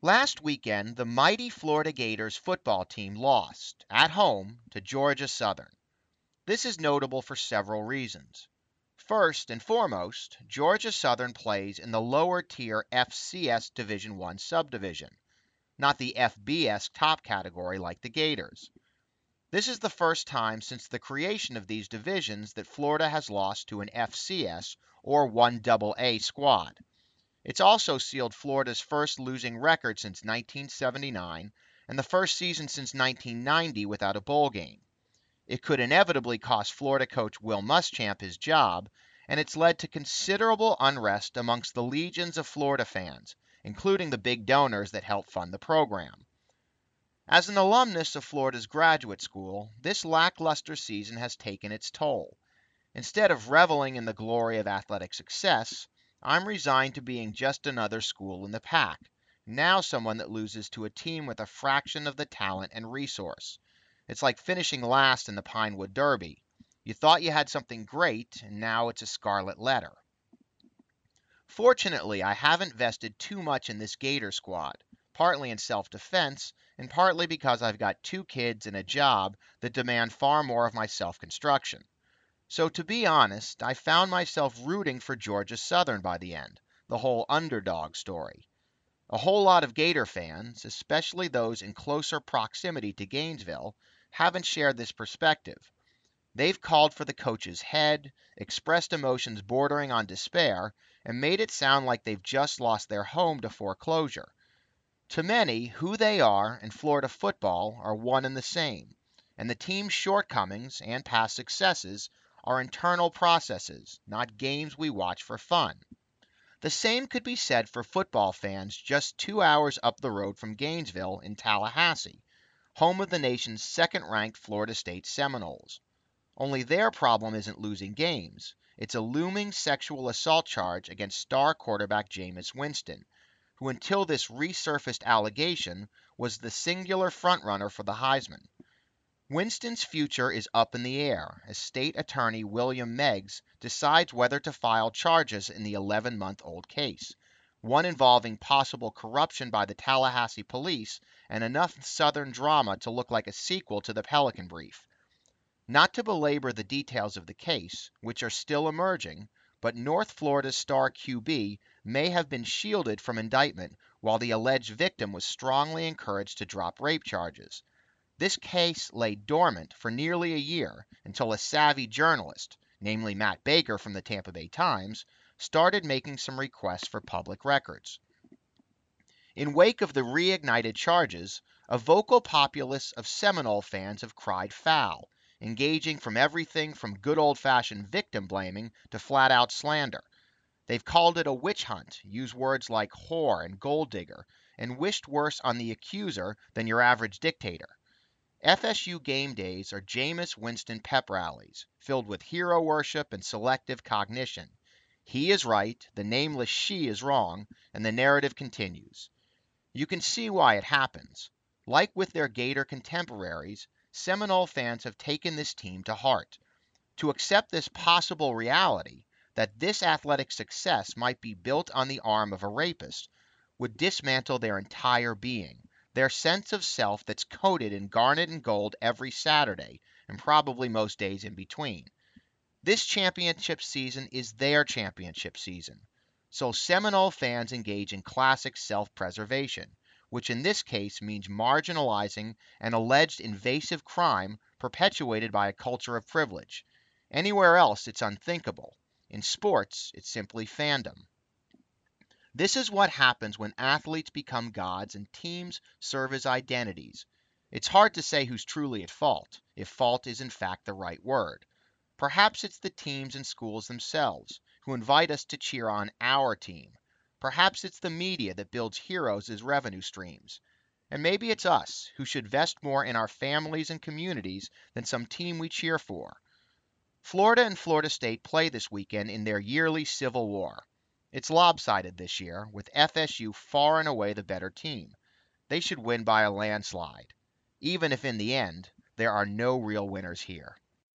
Last weekend, the mighty Florida Gators football team lost, at home, to Georgia Southern. This is notable for several reasons. First and foremost, Georgia Southern plays in the lower tier FCS Division I subdivision, not the FBS top category like the Gators. This is the first time since the creation of these divisions that Florida has lost to an FCS or 1AA squad. It's also sealed Florida's first losing record since 1979 and the first season since 1990 without a bowl game. It could inevitably cost Florida coach Will Muschamp his job, and it's led to considerable unrest amongst the legions of Florida fans, including the big donors that help fund the program. As an alumnus of Florida's graduate school, this lackluster season has taken its toll. Instead of reveling in the glory of athletic success, I'm resigned to being just another school in the pack, now someone that loses to a team with a fraction of the talent and resource. It's like finishing last in the Pinewood Derby. You thought you had something great, and now it's a scarlet letter. Fortunately, I haven't vested too much in this Gator squad, partly in self-defense, and partly because I've got two kids and a job that demand far more of my self-construction. So to be honest, I found myself rooting for Georgia Southern by the end, the whole underdog story. A whole lot of Gator fans, especially those in closer proximity to Gainesville, haven't shared this perspective. They've called for the coach's head, expressed emotions bordering on despair, and made it sound like they've just lost their home to foreclosure. To many, who they are and Florida football are one and the same, and the team's shortcomings and past successes are internal processes, not games we watch for fun. The same could be said for football fans just 2 hours up the road from Gainesville in Tallahassee, home of the nation's second-ranked Florida State Seminoles. Only their problem isn't losing games. It's a looming sexual assault charge against star quarterback Jameis Winston, who until this resurfaced allegation was the singular frontrunner for the Heisman. Winston's future is up in the air as State Attorney William Meggs decides whether to file charges in the 11-month-old case, one involving possible corruption by the Tallahassee police and enough Southern drama to look like a sequel to the Pelican Brief. Not to belabor the details of the case, which are still emerging, but North Florida's star QB may have been shielded from indictment while the alleged victim was strongly encouraged to drop rape charges. This case lay dormant for nearly a year until a savvy journalist, namely Matt Baker from the Tampa Bay Times, started making some requests for public records. In wake of the reignited charges, a vocal populace of Seminole fans have cried foul, engaging from everything from good old-fashioned victim blaming to flat-out slander. They've called it a witch hunt, used words like whore and gold digger, and wished worse on the accuser than your average dictator. FSU game days are Jameis Winston pep rallies, filled with hero worship and selective cognition. He is right, the nameless she is wrong, and the narrative continues. You can see why it happens. Like with their Gator contemporaries, Seminole fans have taken this team to heart. To accept this possible reality, that this athletic success might be built on the arm of a rapist, would dismantle their entire being. Their sense of self that's coated in garnet and gold every Saturday, and probably most days in between. This championship season is their championship season. So Seminole fans engage in classic self-preservation, which in this case means marginalizing an alleged invasive crime perpetuated by a culture of privilege. Anywhere else, it's unthinkable. In sports, it's simply fandom. This is what happens when athletes become gods and teams serve as identities. It's hard to say who's truly at fault, if fault is in fact the right word. Perhaps it's the teams and schools themselves, who invite us to cheer on our team. Perhaps it's the media that builds heroes as revenue streams. And maybe it's us, who should vest more in our families and communities than some team we cheer for. Florida and Florida State play this weekend in their yearly civil war. It's lopsided this year, with FSU far and away the better team. They should win by a landslide, even if in the end there are no real winners here.